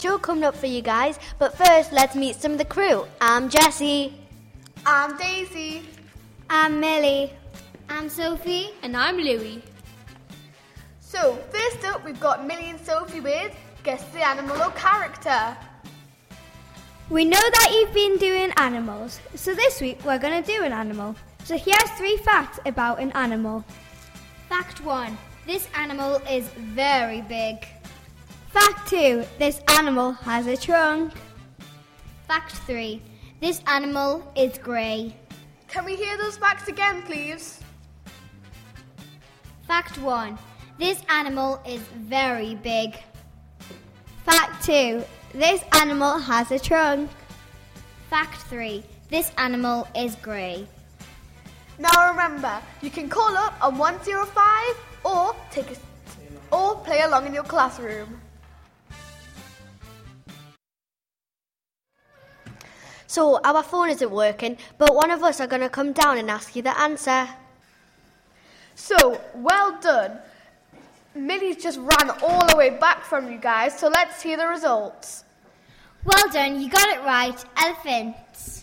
show coming up for you guys, but first let's meet some of the crew. I'm Jessie. I'm Daisy. I'm Millie. I'm Sophie. And I'm Louie. So, first up we've got Millie and Sophie with Guess the Animal or Character. We know that you've been doing animals, so this week we're going to do an animal. So here's 3 facts about an animal. Fact 1. This animal is very big. Fact 2. This animal has a trunk. Fact 3. This animal is grey. Can we hear those facts again, please? Fact 1. This animal is very big. Fact 2. This animal has a trunk. Fact 3. This animal is grey. Now remember, you can call up on 105 or play along in your classroom. So, our phone isn't working, but one of us are going to come down and ask you the answer. So, well done. Millie's just ran all the way back from you guys, so let's hear the results. Well done, you got it right. Elephants.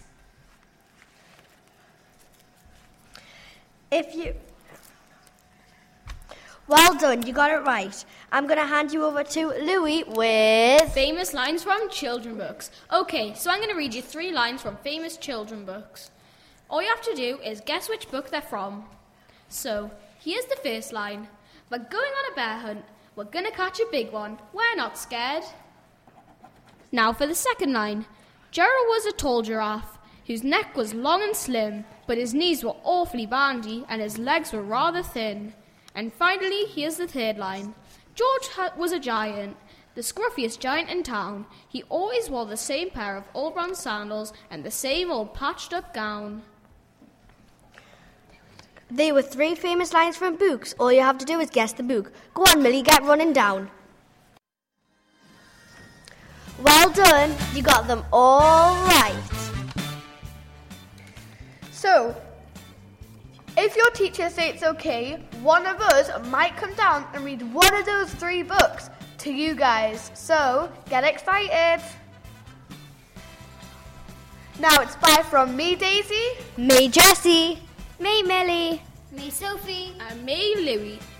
Well done, you got it right. I'm going to hand you over to Louie with... Famous lines from children books. Okay, so I'm going to read you 3 lines from famous children books. All you have to do is guess which book they're from. So, here's the first line. We're going on a bear hunt. We're going to catch a big one. We're not scared. Now for the second line. Gerald was a tall giraffe, whose neck was long and slim, but his knees were awfully bandy and his legs were rather thin. And finally, here's the third line. George was a giant, the scruffiest giant in town. He always wore the same pair of old brown sandals and the same old patched-up gown. They were 3 famous lines from books. All you have to do is guess the book. Go on, Millie, get running down. Well done, you got them all right. So, if your teacher says it's okay, one of us might come down and read one of those 3 books to you guys. So, get excited. Now it's bye from me, Daisy. Me, Jessie. Me, Millie. Me, Sophie. And me, Louie.